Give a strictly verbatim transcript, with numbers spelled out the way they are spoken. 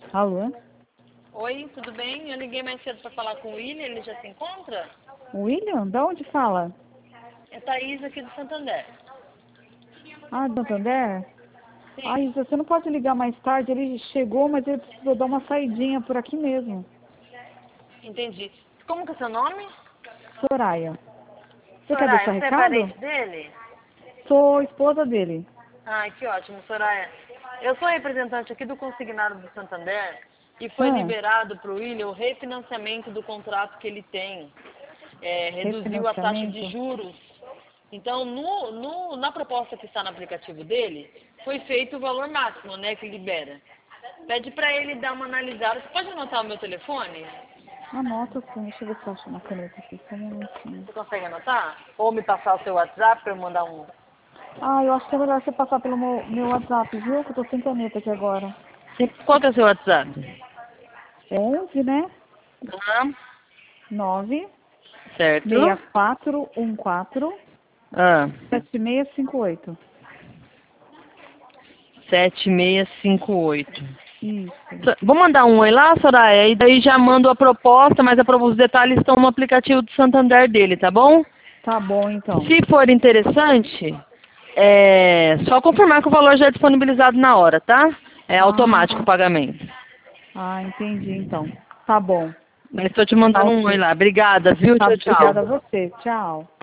Alô? Oi, tudo bem? Eu liguei mais cedo para falar com o William, ele já se encontra? William? Da onde fala? É Thaís aqui do Santander. Ah, do Santander? Sim. Ah, Isa, você não pode ligar mais tarde? Ele chegou, mas ele precisou dar uma saidinha por aqui mesmo. Entendi. Como que é seu nome? Soraya. Você quer Soraya, deixar você é recado? parente dele? Sou esposa dele. Ai, que ótimo, Soraya. Eu sou representante aqui do consignado do Santander e foi Ah, liberado para o William o refinanciamento do contrato que ele tem. É, reduziu a taxa de refinanciamento? juros. Então, no, no, na proposta que está no aplicativo dele, foi feito o valor máximo, né, que libera. Pede para ele dar uma analisada. Você pode anotar o meu telefone? Anota sim, deixa eu ver se eu acho uma caneta aqui, só um minutinho. Você consegue anotar? Ou me passar o seu WhatsApp para eu mandar um... Ah, eu acho que é melhor você passar pelo meu, meu WhatsApp, viu? Que eu tô sem caneta aqui agora. Qual que é o seu WhatsApp? É onze, né? Ah, nove certo. seis quatro um quatro Ah, sete seis cinco oito. sete seis cinco oito. Isso. So- Vou mandar um oi lá, Soraya, e daí já mando a proposta, mas a pro- os detalhes estão no aplicativo do Santander dele, tá bom? Tá bom, então. Se for interessante, é só confirmar que o valor já é disponibilizado na hora, tá? É automático o Ah, pagamento. ah, entendi, então. Tá bom. Mas estou te Tá mandando um oi ok. lá. Obrigada, viu? Tá, Tchau, tchau. obrigada a você. Tchau.